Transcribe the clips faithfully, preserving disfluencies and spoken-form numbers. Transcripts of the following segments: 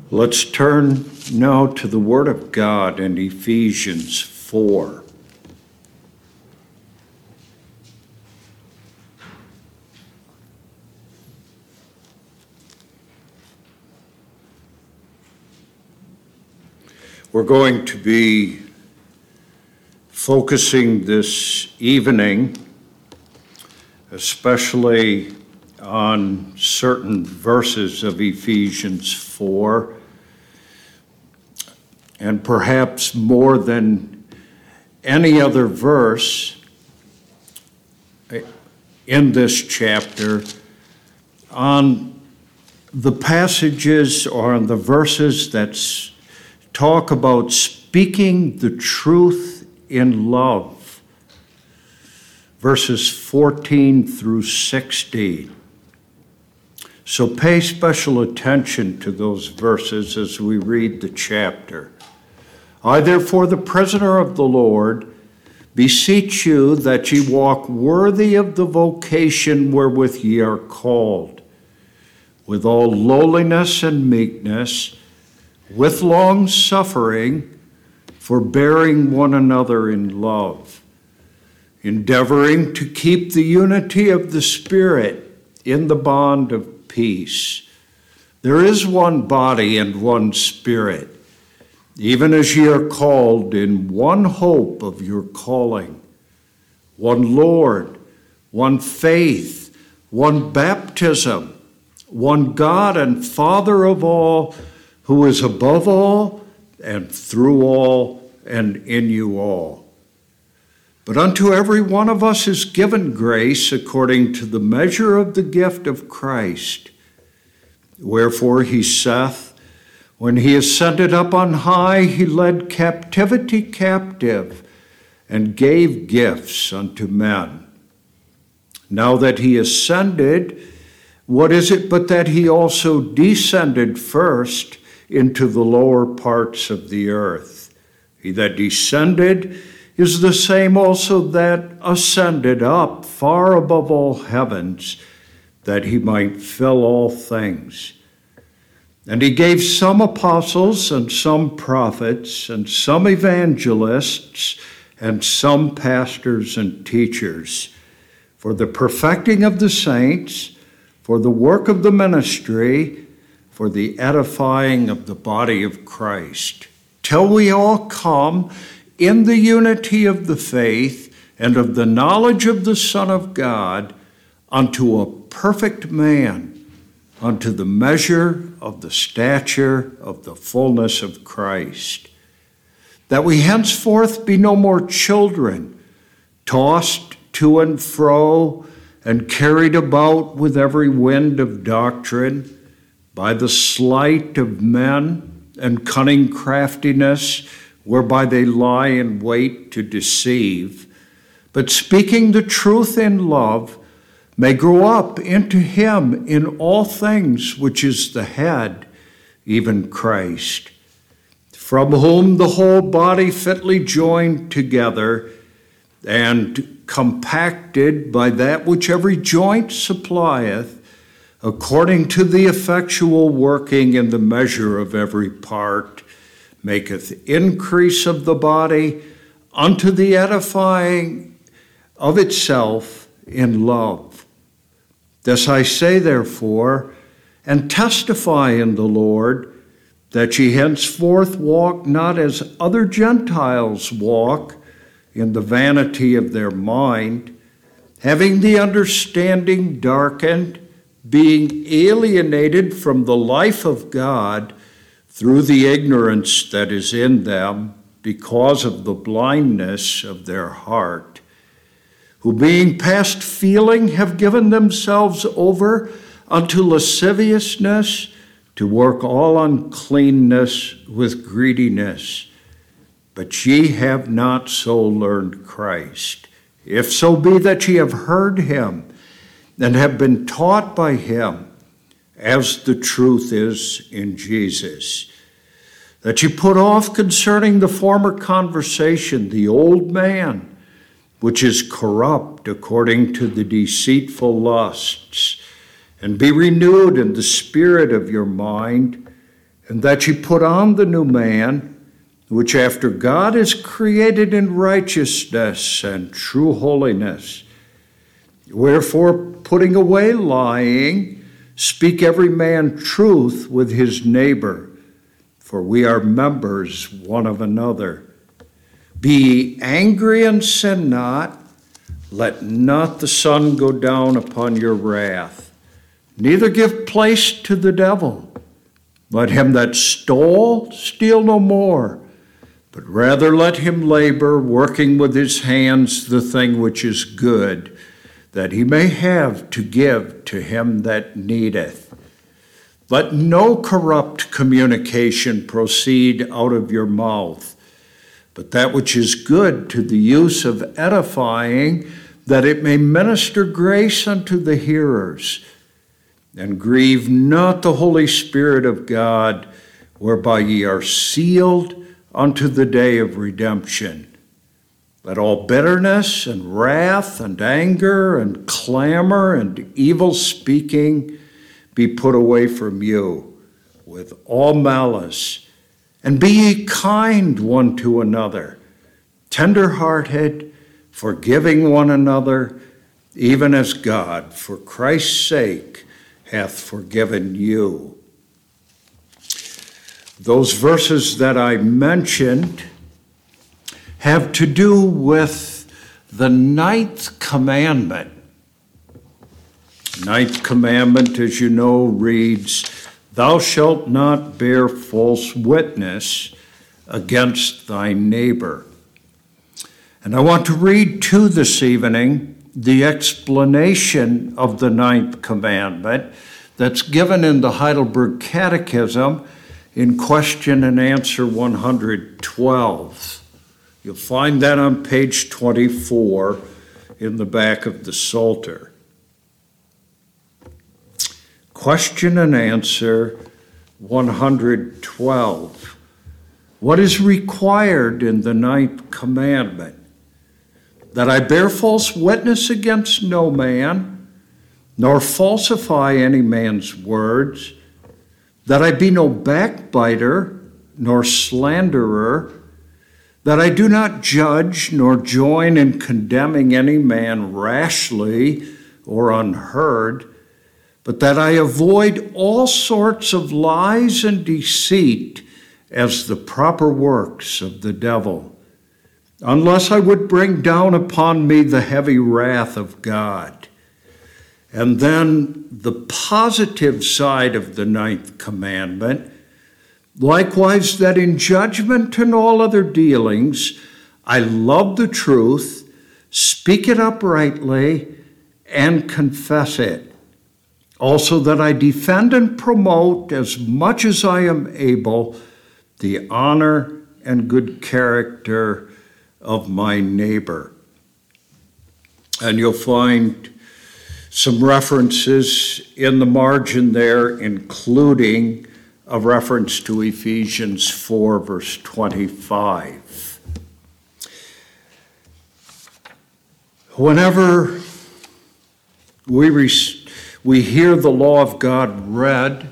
Let's turn now to the Word of God in Ephesians four. We're going to be focusing this evening, especially on certain verses of Ephesians four, and perhaps more than any other verse in this chapter, on the passages or on the verses that talk about speaking the truth in love, verses fourteen through sixteen. So pay special attention to those verses as we read the chapter. I, therefore, the prisoner of the Lord, beseech you that ye walk worthy of the vocation wherewith ye are called, with all lowliness and meekness, with long suffering, forbearing one another in love, endeavoring to keep the unity of the Spirit in the bond of peace. There is one body and one Spirit, even as ye are called in one hope of your calling, one Lord, one faith, one baptism, one God and Father of all, who is above all and through all and in you all. But unto every one of us is given grace according to the measure of the gift of Christ. Wherefore he saith, when he ascended up on high, he led captivity captive and gave gifts unto men. Now that he ascended, what is it but that he also descended first into the lower parts of the earth? He that descended is the same also that ascended up far above all heavens, that he might fill all things. And he gave some apostles, and some prophets, and some evangelists, and some pastors and teachers, for the perfecting of the saints, for the work of the ministry, for the edifying of the body of Christ, till we all come in the unity of the faith and of the knowledge of the Son of God, unto a perfect man, unto the measure of the stature of the fullness of Christ, that we henceforth be no more children, tossed to and fro, and carried about with every wind of doctrine, by the sleight of men and cunning craftiness, whereby they lie in wait to deceive, but speaking the truth in love, may grow up into him in all things which is the head, even Christ, from whom the whole body fitly joined together and compacted by that which every joint supplieth, according to the effectual working in the measure of every part, maketh increase of the body unto the edifying of itself in love. This I say, therefore, and testify in the Lord, that ye henceforth walk not as other Gentiles walk, in the vanity of their mind, having the understanding darkened, being alienated from the life of God through the ignorance that is in them, because of the blindness of their heart, who being past feeling have given themselves over unto lasciviousness, to work all uncleanness with greediness. But ye have not so learned Christ, if so be that ye have heard him, and have been taught by him, as the truth is in Jesus, that ye put off concerning the former conversation the old man, which is corrupt according to the deceitful lusts, and be renewed in the spirit of your mind, and that ye put on the new man, which after God is created in righteousness and true holiness. Wherefore, putting away lying, speak every man truth with his neighbor, for we are members one of another. Be ye angry and sin not. Let not the sun go down upon your wrath. Neither give place to the devil. Let him that stole steal no more, but rather let him labor, working with his hands the thing which is good, that he may have to give to him that needeth. Let no corrupt communication proceed out of your mouth, but that which is good to the use of edifying, that it may minister grace unto the hearers. And grieve not the Holy Spirit of God, whereby ye are sealed unto the day of redemption. Let all bitterness and wrath and anger and clamor and evil speaking be put away from you with all malice. And be ye kind one to another, tender-hearted, forgiving one another, even as God, for Christ's sake, hath forgiven you. Those verses that I mentioned have to do with the ninth commandment. Ninth commandment, as you know, reads, Thou shalt not bear false witness against thy neighbor. And I want to read to this evening the explanation of the ninth commandment that's given in the Heidelberg Catechism in question and answer one hundred twelve. You'll find that on page twenty-four in the back of the Psalter. Question and answer one hundred twelve. What is required in the ninth commandment? That I bear false witness against no man, nor falsify any man's words, that I be no backbiter, nor slanderer, that I do not judge nor join in condemning any man rashly or unheard, but that I avoid all sorts of lies and deceit as the proper works of the devil, unless I would bring down upon me the heavy wrath of God. And then the positive side of the ninth commandment, likewise that in judgment and all other dealings, I love the truth, speak it uprightly, and confess it. Also that I defend and promote as much as I am able the honor and good character of my neighbor. And you'll find some references in the margin there, including a reference to Ephesians four, verse twenty-five. Whenever we, re- we hear the law of God read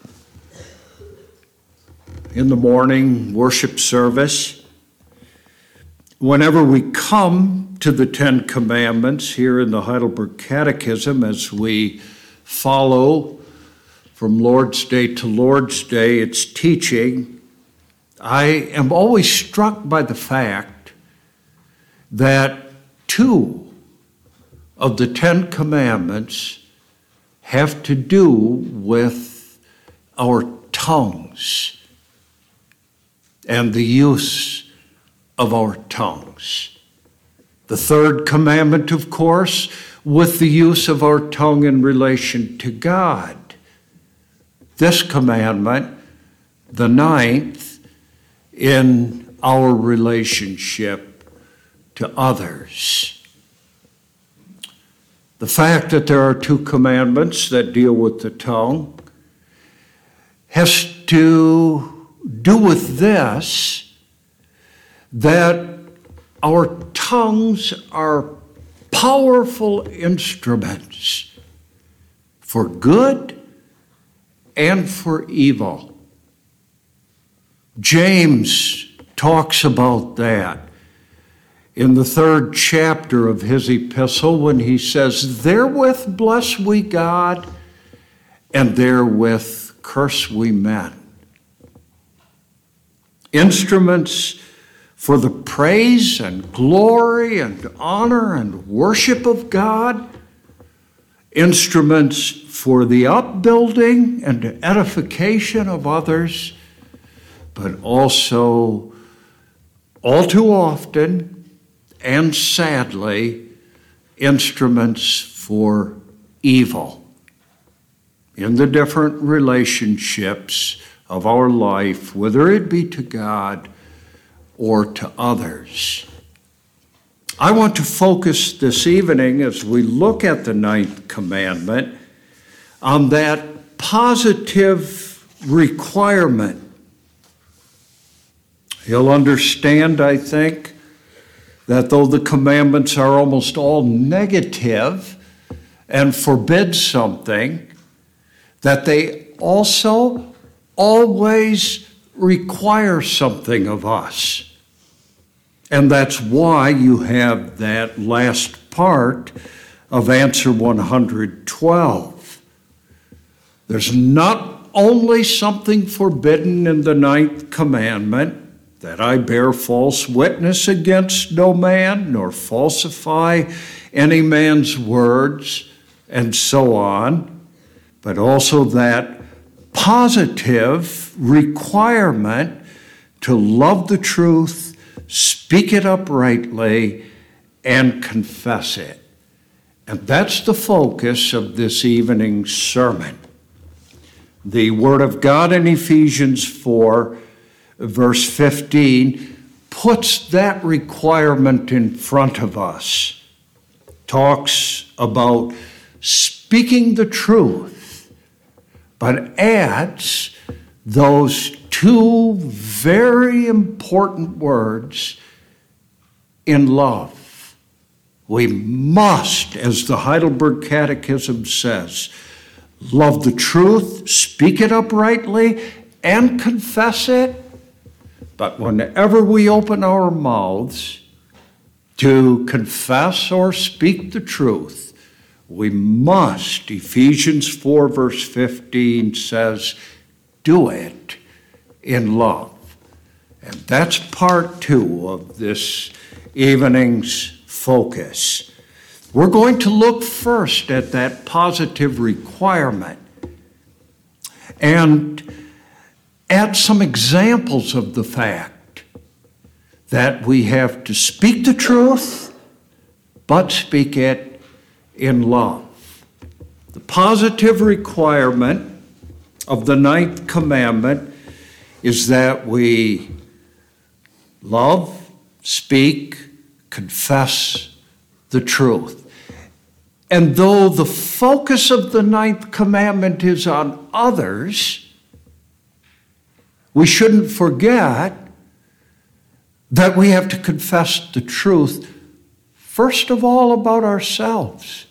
in the morning worship service, whenever we come to the Ten Commandments here in the Heidelberg Catechism, as we follow from Lord's Day to Lord's Day its teaching, I am always struck by the fact that two of the Ten Commandments have to do with our tongues and the use of our tongues. The third commandment, of course, with the use of our tongue in relation to God. This commandment, the ninth, in our relationship to others. The fact that there are two commandments that deal with the tongue has to do with this, that our tongues are powerful instruments for good and for evil. James talks about that in the third chapter of his epistle when he says, "Therewith bless we God, and therewith curse we men." Instruments for the praise and glory and honor and worship of God, instruments for the upbuilding and edification of others, but also, all too often and sadly, instruments for evil in the different relationships of our life, whether it be to God or to others. I want to focus this evening as we look at the ninth commandment on that positive requirement. You'll understand, I think, that though the commandments are almost all negative and forbid something, that they also always require something of us. And that's why you have that last part of answer one hundred twelve. There's not only something forbidden in the ninth commandment, that I bear false witness against no man, nor falsify any man's words, and so on, but also that positive requirement to love the truth, speak it uprightly, and confess it. And that's the focus of this evening's sermon. The Word of God in Ephesians four, verse fifteen, puts that requirement in front of us. Talks about speaking the truth, but adds those two very important words, in love. We must, as the Heidelberg Catechism says, love the truth, speak it uprightly, and confess it. But whenever we open our mouths to confess or speak the truth, we must, Ephesians four, verse fifteen says, do it in love. And that's part two of this evening's focus. We're going to look first at that positive requirement and add some examples of the fact that we have to speak the truth, but speak it in love. The positive requirement of the ninth commandment is that we love, speak, confess the truth. And though the focus of the ninth commandment is on others, we shouldn't forget that we have to confess the truth, first of all, about ourselves.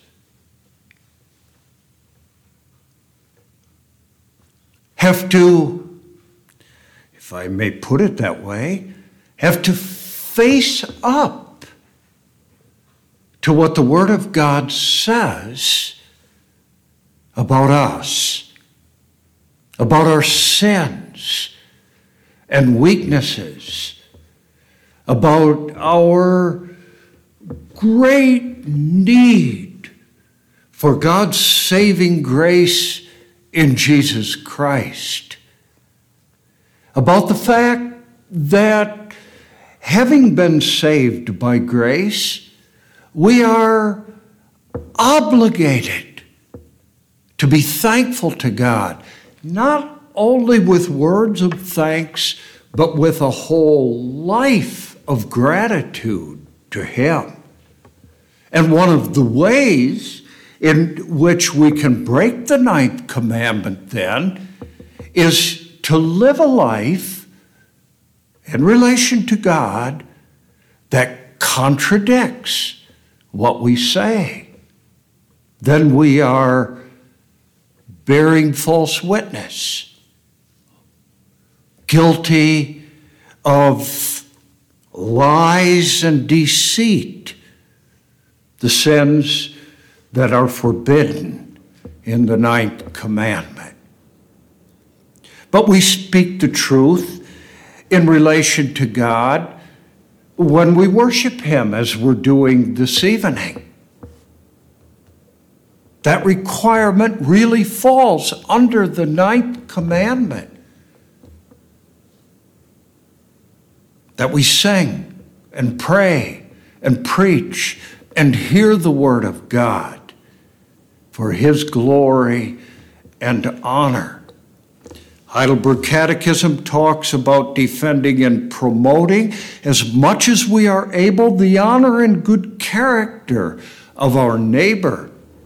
Have to, if I may put it that way, have to face up to what the Word of God says about us, about our sins and weaknesses, about our great need for God's saving grace in Jesus Christ, about the fact that having been saved by grace, we are obligated to be thankful to God, not only with words of thanks, but with a whole life of gratitude to Him. And one of the ways in which we can break the ninth commandment then is to live a life in relation to God that contradicts what we say. Then we are bearing false witness. guilty of lies and deceit, the sins that are forbidden in the ninth commandment. But we speak the truth in relation to God when we worship Him, as we're doing this evening. That requirement really falls under the ninth commandment. That we sing and pray and preach and hear the word of God for His glory and honor. Heidelberg Catechism talks about defending and promoting as much as we are able the honor and good character of our neighbor.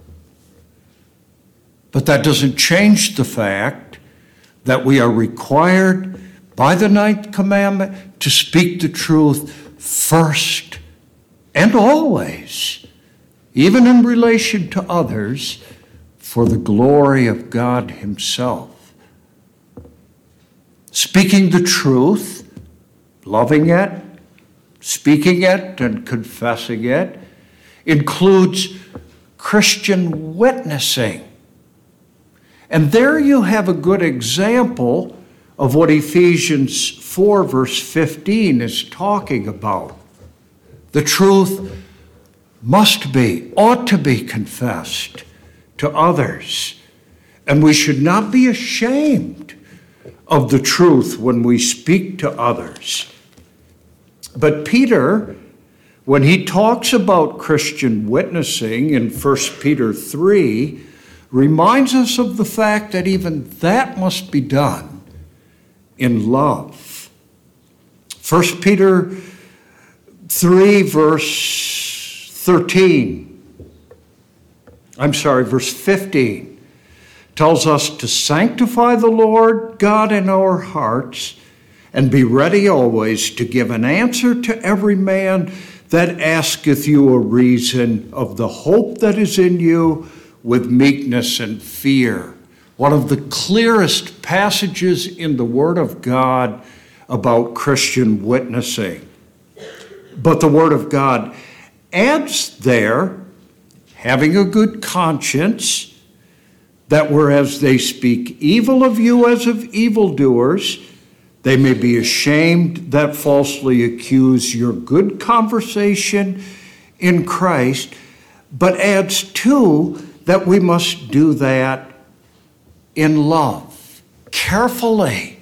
But that doesn't change the fact that we are required by the ninth commandment to speak the truth first and always, even in relation to others, for the glory of God Himself. Speaking the truth, loving it, speaking it, and confessing it includes Christian witnessing. And there you have a good example of what Ephesians four, verse fifteen is talking about. The truth must be, ought to be confessed to others. And we should not be ashamed of the truth when we speak to others. But Peter, when he talks about Christian witnessing in First Peter three, reminds us of the fact that even that must be done in love. First Peter three, verse thirteen, I'm sorry, verse fifteen, tells us to sanctify the Lord God in our hearts and be ready always to give an answer to every man that asketh you a reason of the hope that is in you with meekness and fear. One of the clearest passages in the Word of God about Christian witnessing. But the Word of God adds there, having a good conscience, that whereas they speak evil of you as of evildoers, they may be ashamed that falsely accuse your good conversation in Christ, but adds too that we must do that in love, carefully,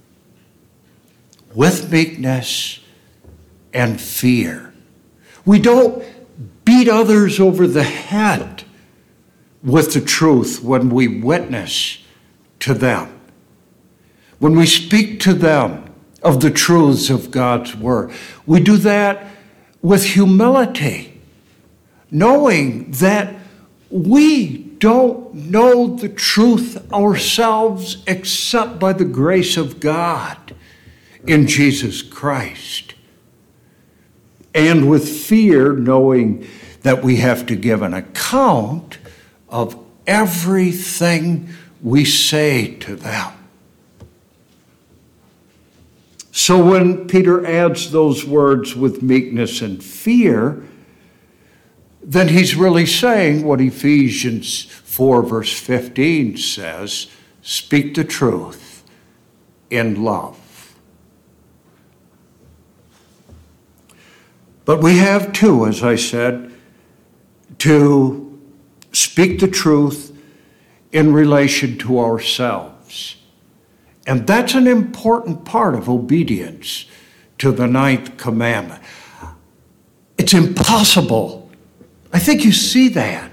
with meekness and fear. We don't beat others over the head with the truth when we witness to them. When we speak to them of the truths of God's word, we do that with humility, knowing that we don't know the truth ourselves except by the grace of God in Jesus Christ. And with fear, knowing that we have to give an account of everything we say to them. So when Peter adds those words with meekness and fear, then he's really saying what Ephesians four, verse fifteen says, speak the truth in love. But we have too, as I said, to speak the truth in relation to ourselves. And that's an important part of obedience to the ninth commandment. It's impossible. I think you see that.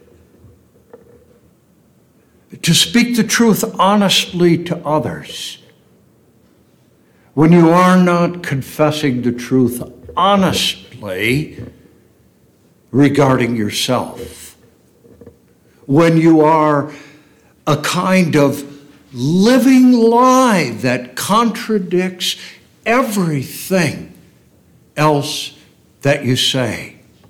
To speak the truth honestly to others when you are not confessing the truth honestly regarding yourself. When you are a kind of living lie that contradicts everything else that you say.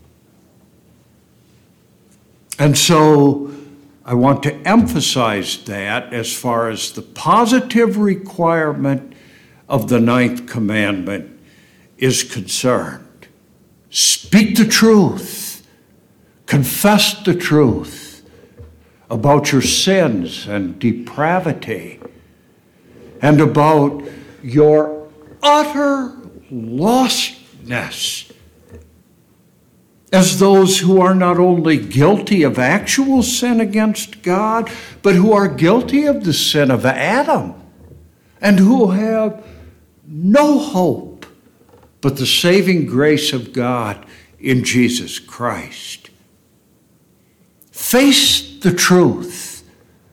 And so I want to emphasize that as far as the positive requirement of the ninth commandment is concerned. Speak the truth. Confess the truth about your sins and depravity and about your utter lostness as those who are not only guilty of actual sin against God, but who are guilty of the sin of Adam and who have no hope but the saving grace of God in Jesus Christ. Face the truth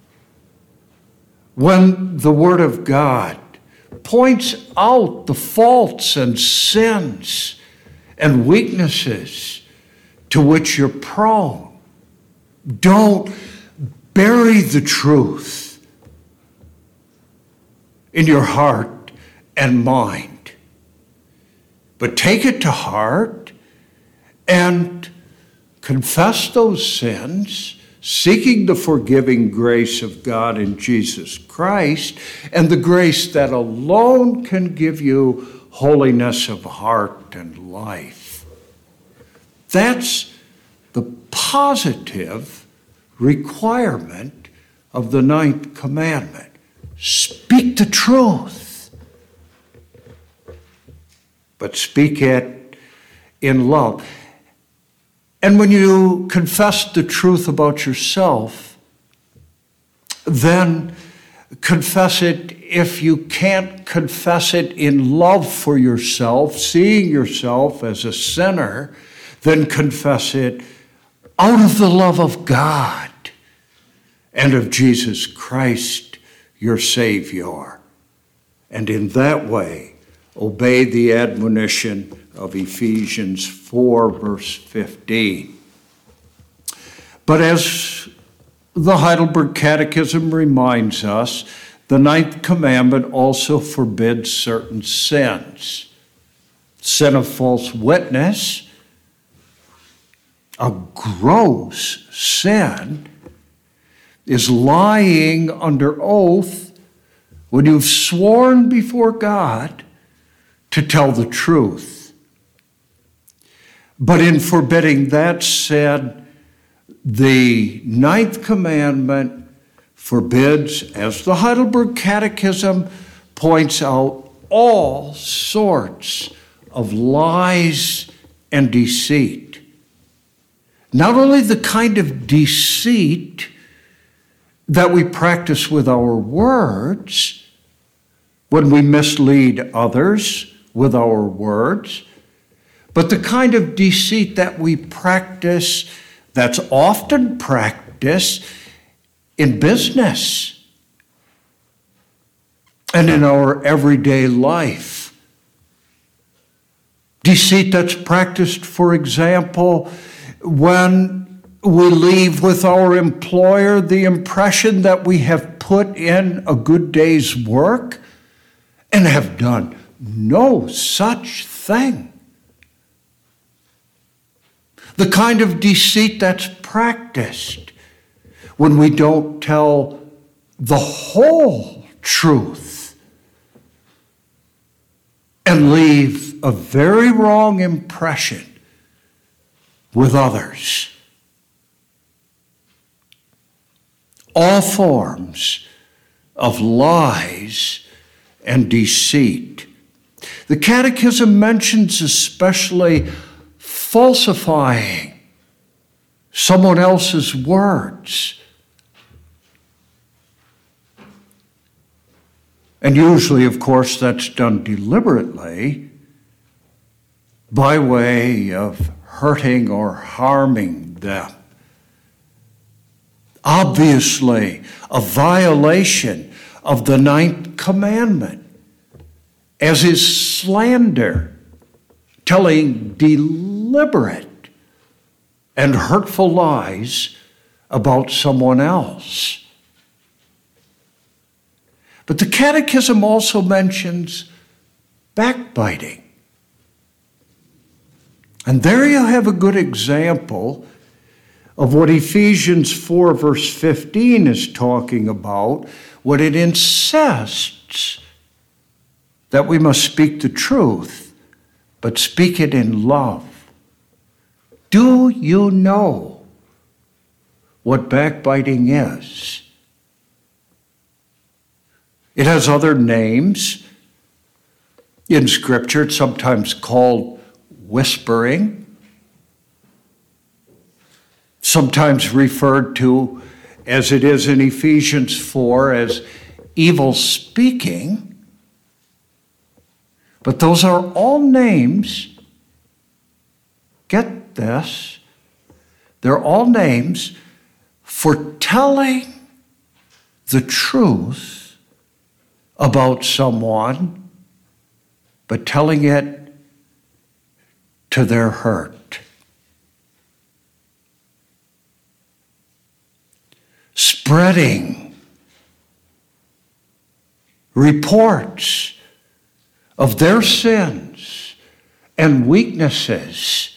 when the Word of God points out the faults and sins and weaknesses to which you're prone. Don't bury the truth in your heart and mind, but take it to heart and confess those sins, seeking the forgiving grace of God in Jesus Christ, and the grace that alone can give you holiness of heart and life. That's the positive requirement of the ninth commandment. Speak the truth, but speak it in love. And when you confess the truth about yourself, then confess it if you can't confess it in love for yourself, seeing yourself as a sinner, then confess it out of the love of God and of Jesus Christ, your Savior. And in that way, obey the admonition of Ephesians four, verse fifteen. But as the Heidelberg Catechism reminds us, the ninth commandment also forbids certain sins. Sin of false witness, a gross sin, is lying under oath when you've sworn before God to tell the truth. But in forbidding that sin, the ninth commandment forbids, as the Heidelberg Catechism points out, all sorts of lies and deceit. Not only the kind of deceit that we practice with our words, when we mislead others with our words, but the kind of deceit that we practice, that's often practiced in business and in our everyday life. Deceit that's practiced, for example, when we leave with our employer the impression that we have put in a good day's work and have done no such thing. The kind of deceit that's practiced when we don't tell the whole truth and leave a very wrong impression with others. All forms of lies and deceit. The Catechism mentions especially falsifying someone else's words. And usually, of course, that's done deliberately by way of hurting or harming them. Obviously, a violation of the ninth commandment, as is slander, telling deliberate and hurtful lies about someone else. But the Catechism also mentions backbiting. And there you have a good example of what Ephesians four, verse fifteen is talking about when it insists that we must speak the truth, but speak it in love. Do you know what backbiting is? It has other names. In Scripture, it's sometimes called whispering, sometimes referred to, as it is in Ephesians four, as evil speaking. But those are all names, get this, they're all names for telling the truth about someone, but telling it to their hurt. Spreading reports of their sins and weaknesses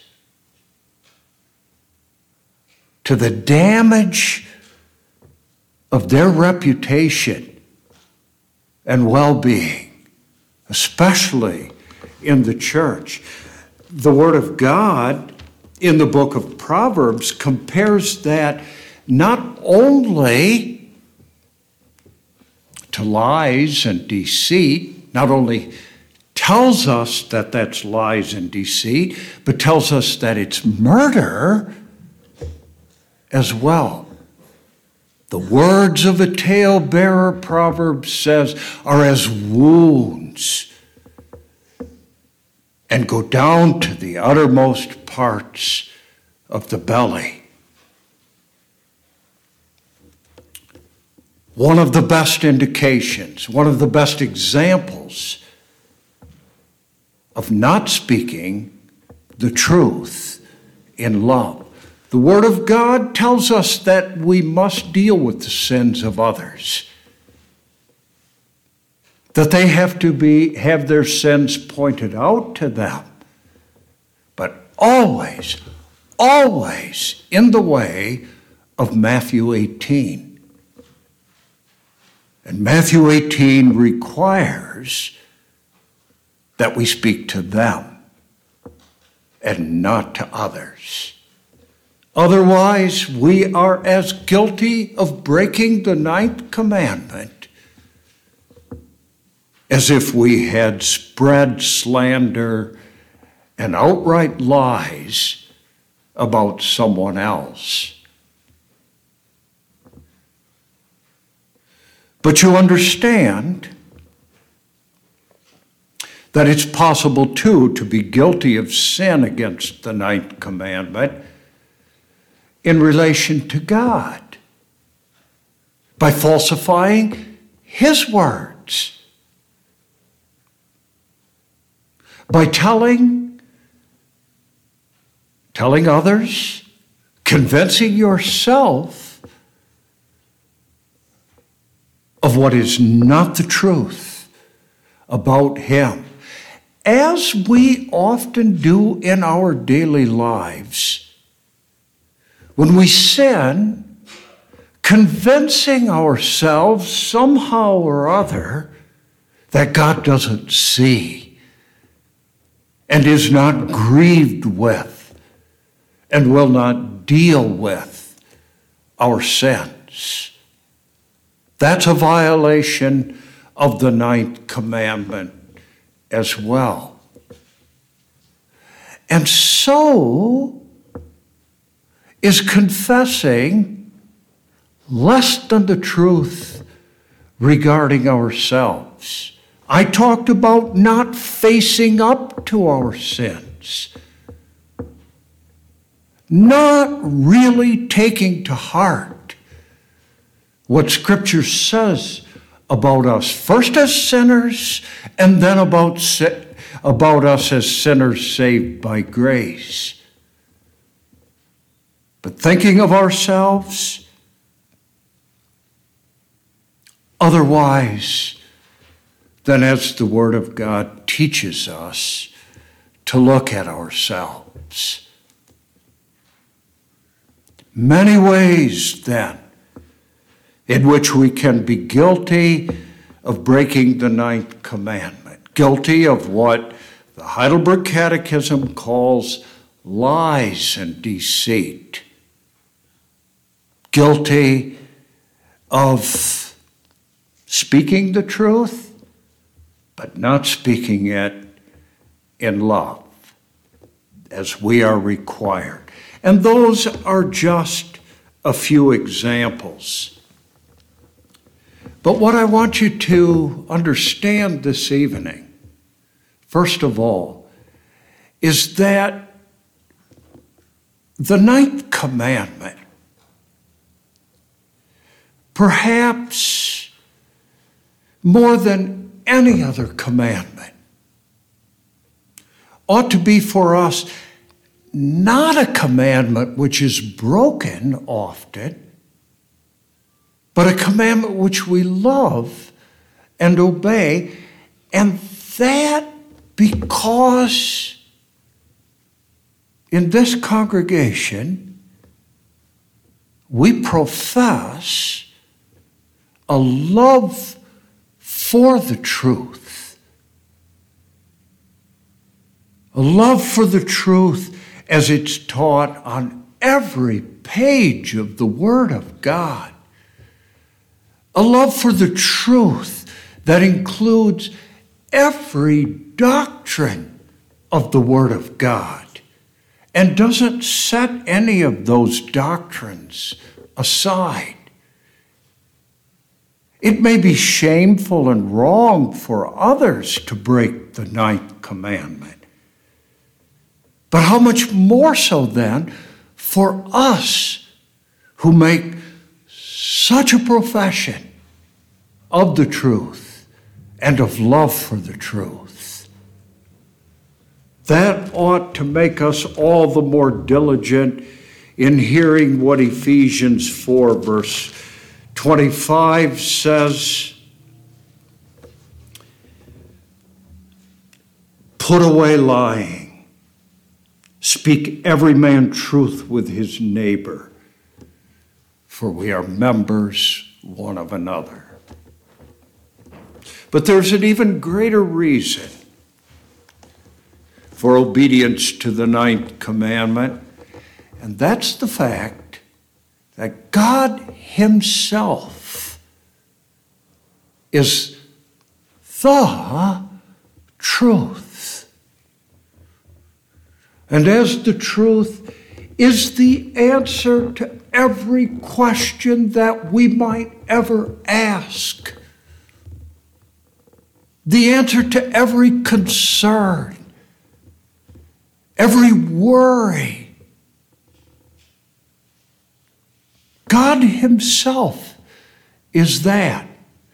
to the damage of their reputation and well-being, especially in the church. The Word of God in the book of Proverbs compares that not only to lies and deceit, not only tells us that that's lies and deceit, but tells us that it's murder as well. The words of a talebearer, Proverbs says, are as wounds and go down to the uttermost parts of the belly. One of the best indications, one of the best examples of not speaking the truth in love. The Word of God tells us that we must deal with the sins of others, that they have to be have their sins pointed out to them, but always, always in the way of Matthew eighteen. And Matthew eighteen requires that we speak to them and not to others. Otherwise, we are as guilty of breaking the ninth commandment as if we had spread slander and outright lies about someone else. But you understand that it's possible, too, to be guilty of sin against the ninth commandment in relation to God by falsifying His words, by telling, telling others, convincing yourself of what is not the truth about Him, as we often do in our daily lives. When we sin, convincing ourselves somehow or other that God doesn't see and is not grieved with and will not deal with our sins. That's a violation of the ninth commandment as well. And so is confessing less than the truth regarding ourselves. I talked about not facing up to our sins, not really taking to heart what Scripture says about us, first as sinners, and then about, about us as sinners saved by grace. But thinking of ourselves otherwise than as the Word of God teaches us to look at ourselves. Many ways, then, in which we can be guilty of breaking the ninth commandment. guilty of what the Heidelberg Catechism calls lies and deceit, guilty of speaking the truth, but not speaking it in love, as we are required. And those are just a few examples. But what I want you to understand this evening, first of all, is that the ninth commandment, perhaps more than any other commandment, ought to be for us not a commandment which is broken often, but a commandment which we love and obey, and that because in this congregation we profess a love for the truth, a love for the truth as it's taught on every page of the Word of God. A love for the truth that includes every doctrine of the Word of God and doesn't set any of those doctrines aside. It may be shameful and wrong for others to break the ninth commandment. But how much more so then for us who make such a profession of the truth and of love for the truth. That ought to make us all the more diligent in hearing what Ephesians four verse twenty-five says. Put away lying. Speak every man truth with his neighbor, for we are members one of another. But there's an even greater reason for obedience to the ninth commandment, and that's the fact that God Himself is the truth. And as the truth is the answer to every question that we might ever ask, the answer to every concern, every worry. God Himself is that.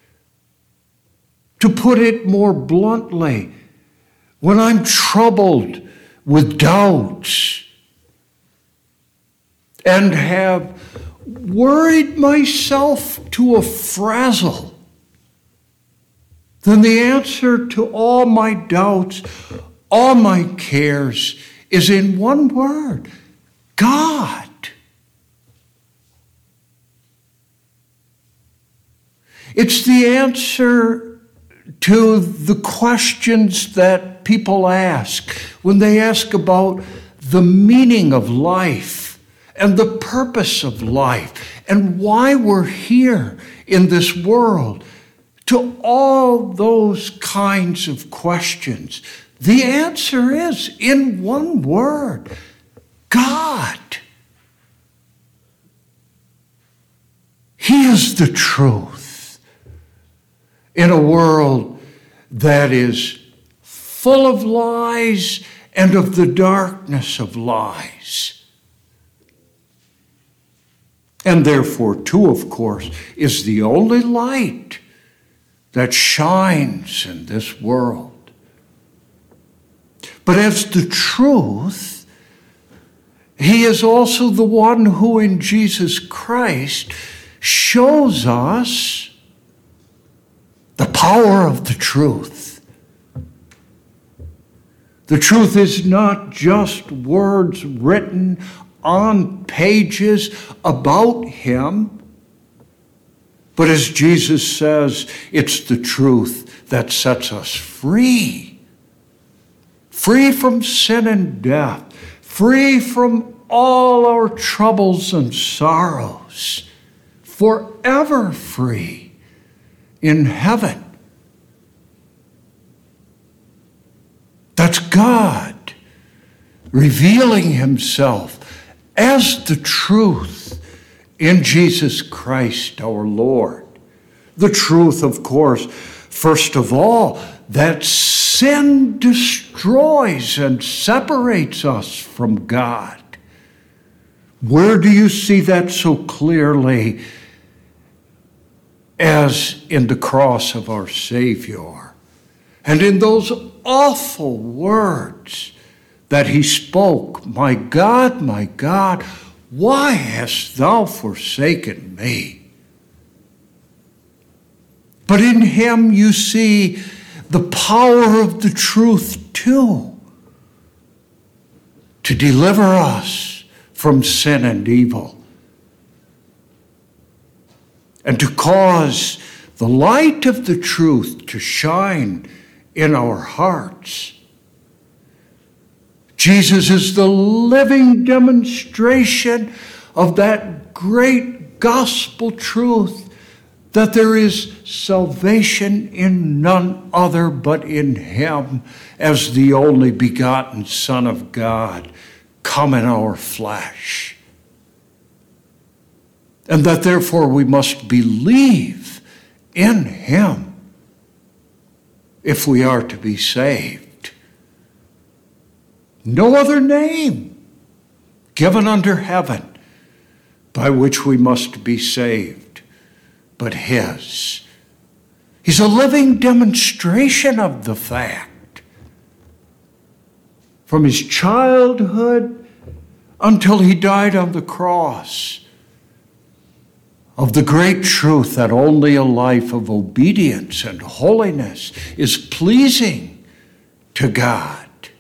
To put it more bluntly, when I'm troubled with doubts and have worried myself to a frazzle, then the answer to all my doubts, all my cares is in one word: God. It's the answer to the questions that people ask when they ask about the meaning of life and the purpose of life and why we're here in this world. To all those kinds of questions, the answer is in one word: God. He is the truth in a world that is full of lies and of the darkness of lies. And therefore, too, of course, is the only light that shines in this world. But as the truth, He is also the one who in Jesus Christ shows us the power of the truth. The truth is not just words written on pages about Him, but as Jesus says, it's the truth that sets us free. Free from sin and death. Free from all our troubles and sorrows. Forever free in heaven. That's God revealing himself as the truth in Jesus Christ our Lord. The truth, of course, first of all, that sin destroys and separates us from God. Where do you see that so clearly as in the cross of our Savior and in those awful words that he spoke, "My God, my God, why hast thou forsaken me?" But in him you see the power of the truth too, to deliver us from sin and evil, and to cause the light of the truth to shine in our hearts. Jesus is the living demonstration of that great gospel truth that there is salvation in none other but in him, as the only begotten Son of God come in our flesh. And that therefore we must believe in him if we are to be saved. No other name given under heaven by which we must be saved but his. He's a living demonstration of the fact. From his childhood until he died on the cross, of the great truth that only a life of obedience and holiness is pleasing to God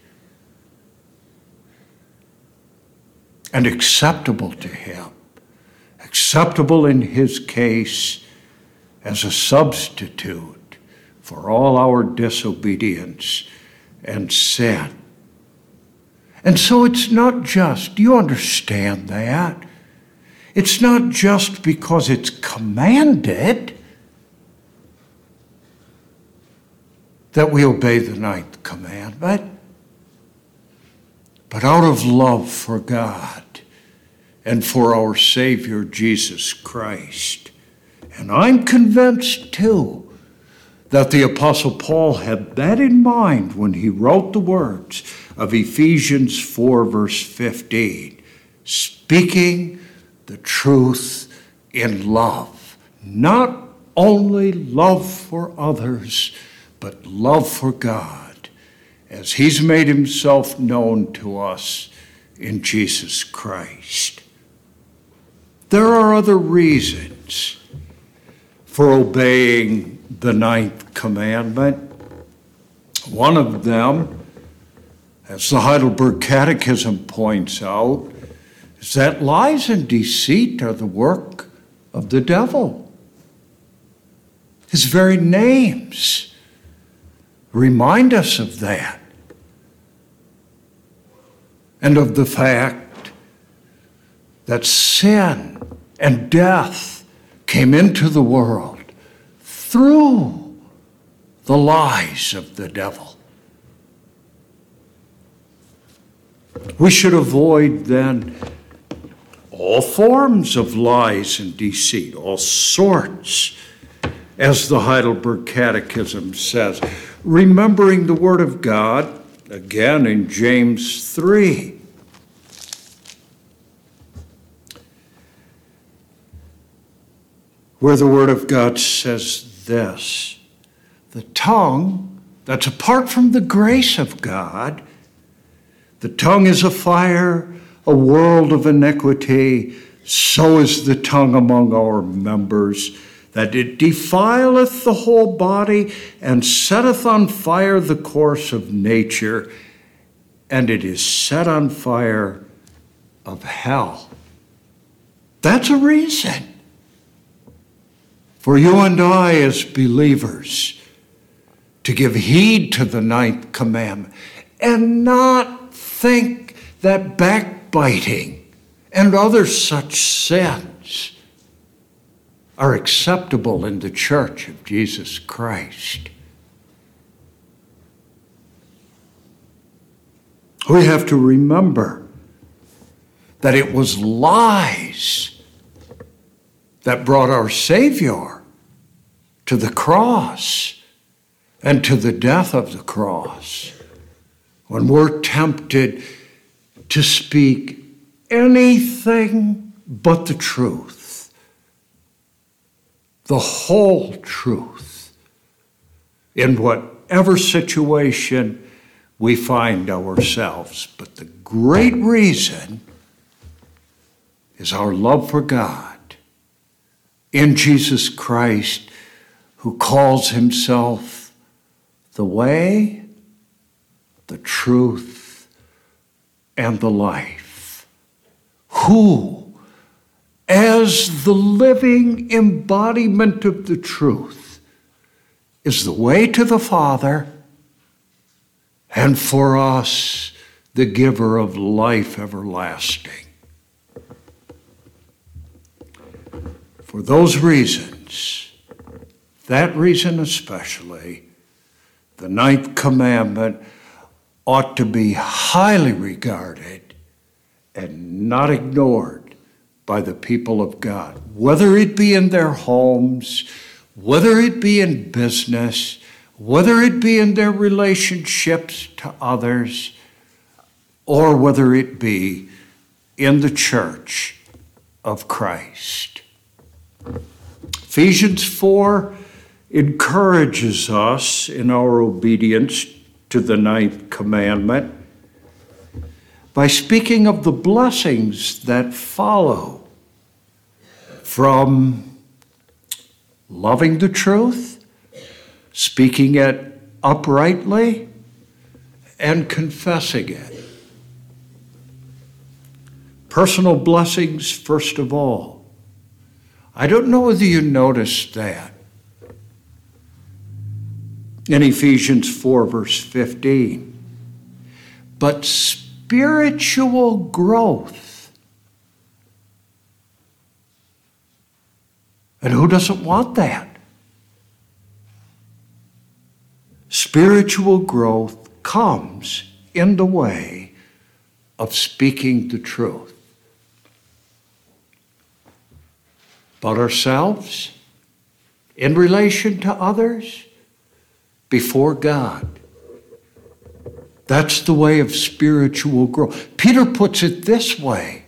and acceptable to him, acceptable in his case as a substitute for all our disobedience and sin. And so it's not just, do you understand that? It's not just because it's commanded that we obey the ninth commandment, but out of love for God and for our Savior Jesus Christ. And I'm convinced, too, that the Apostle Paul had that in mind when he wrote the words of Ephesians four, verse fifteen, speaking the truth in love. Not only love for others, but love for God, as he's made himself known to us in Jesus Christ. There are other reasons for obeying the ninth commandment. One of them, as the Heidelberg Catechism points out, is that lies and deceit are the work of the devil. His very names remind us of that, and of the fact that sin and death came into the world through the lies of the devil. We should avoid then all forms of lies and deceit, all sorts, as the Heidelberg Catechism says, remembering the Word of God, again in James three. Where the Word of God says this: the tongue that's apart from the grace of God, the tongue is a fire, a world of iniquity, so is the tongue among our members, that it defileth the whole body, and setteth on fire the course of nature, and it is set on fire of hell. That's a reason for you and I as believers to give heed to the ninth commandment and not think that backbiting and other such sins are acceptable in the church of Jesus Christ. We have to remember that it was lies that brought our Savior to the cross and to the death of the cross. When we're tempted to speak anything but the truth, the whole truth, in whatever situation we find ourselves. But the great reason is our love for God in Jesus Christ, who calls himself the way, the truth, and the life, who, as the living embodiment of the truth, is the way to the Father, and for us, the giver of life everlasting. For those reasons, that reason especially, the ninth commandment ought to be highly regarded and not ignored by the people of God, whether it be in their homes, whether it be in business, whether it be in their relationships to others, or whether it be in the church of Christ. Ephesians four encourages us in our obedience to the ninth commandment by speaking of the blessings that follow from loving the truth, speaking it uprightly, and confessing it. Personal blessings, first of all. I don't know whether you noticed that in Ephesians four, verse fifteen. But spiritual growth. And who doesn't want that? Spiritual growth comes in the way of speaking the truth about ourselves, in relation to others, before God. That's the way of spiritual growth. Peter puts it this way: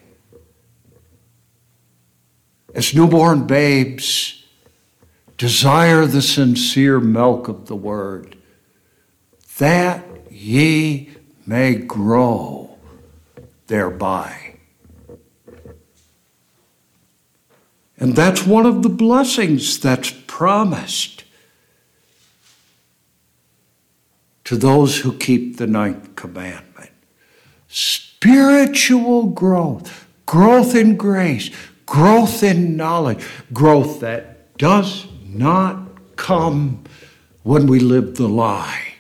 as newborn babes, desire the sincere milk of the word, that ye may grow thereby. And that's one of the blessings that's promised to those who keep the ninth commandment. Spiritual growth, growth in grace, growth in knowledge, growth that does not come when we live the lie.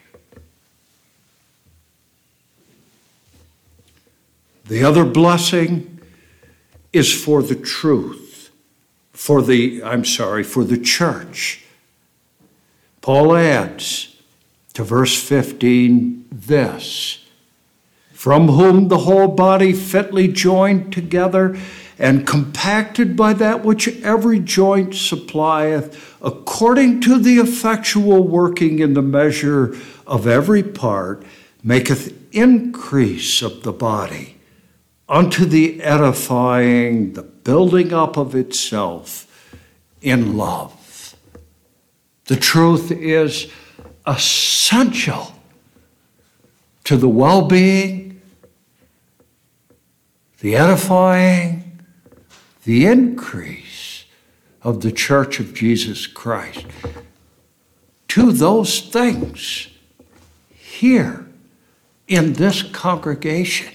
The other blessing is for the truth. For the, I'm sorry, for the church. Paul adds to verse fifteen this: from whom the whole body fitly joined together and compacted by that which every joint supplieth, according to the effectual working in the measure of every part, maketh increase of the body unto the edifying, the building up of itself in love. The truth is essential to the well-being, the edifying, the increase of the Church of Jesus Christ. To those things here in this congregation.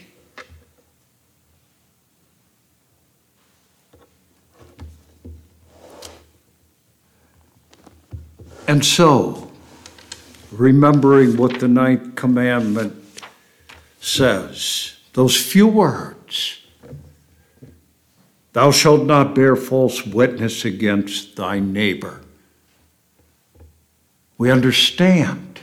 And so, remembering what the ninth commandment says. Those few words. Thou shalt not bear false witness against thy neighbor. We understand.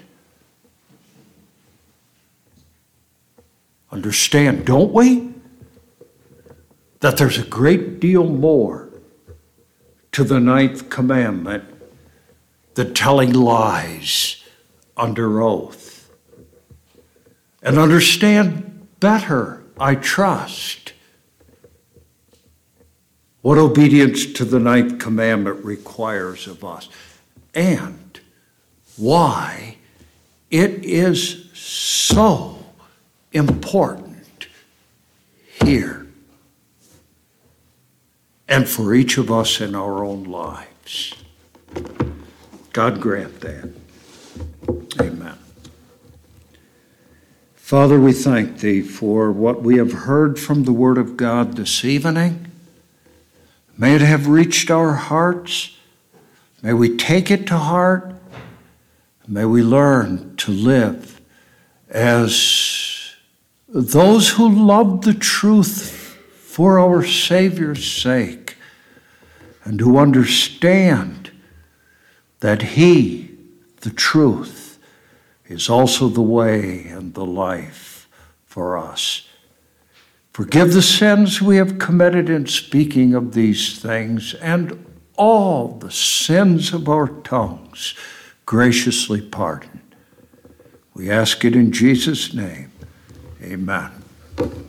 Understand, don't we? That there's a great deal more to the ninth commandment than telling lies under oath. And understand better, I trust, what obedience to the ninth commandment requires of us, and why it is so important here and for each of us in our own lives. God grant that. Amen. Father, we thank Thee for what we have heard from the Word of God this evening. May it have reached our hearts. May we take it to heart. May we learn to live as those who love the truth for our Savior's sake, and who understand that He, the truth, is also the way and the life for us. Forgive the sins we have committed in speaking of these things, and all the sins of our tongues graciously pardon. We ask it in Jesus' name. Amen.